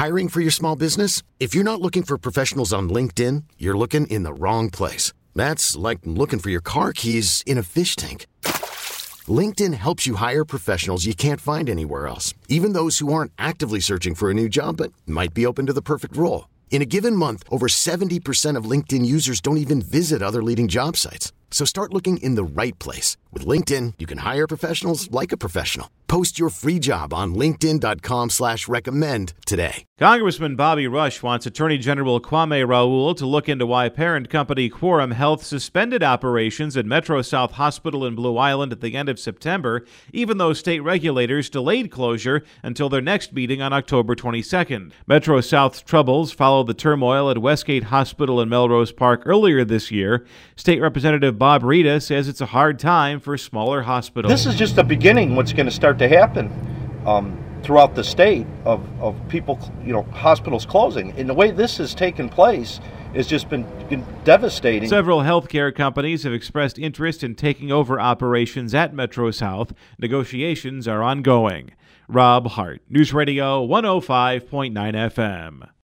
Hiring for your small business? If you're not looking for professionals on LinkedIn, you're looking in the wrong place. That's like looking for your car keys in a fish tank. LinkedIn helps you hire professionals you can't find anywhere else, even those who aren't actively searching for a new job but might be open to the perfect role. In a given month, over 70% of LinkedIn users don't even visit other leading job sites. So start looking in the right place. With LinkedIn, you can hire professionals like a professional. Post your free job on linkedin.com/recommend today. Congressman Bobby Rush wants Attorney General Kwame Raoul to look into why parent company Quorum Health suspended operations at Metro South Hospital in Blue Island at the end of September, even though state regulators delayed closure until their next meeting on October 22nd. Metro South's troubles followed the turmoil at Westgate Hospital in Melrose Park earlier this year. State Representative Bob Rita says it's a hard time for smaller hospitals. This is just the beginning. What's going to start to happen throughout the state of people, hospitals closing. And the way this has taken place has just been devastating. Several healthcare companies have expressed interest in taking over operations at Metro South. Negotiations are ongoing. Rob Hart, News Radio 105.9 FM.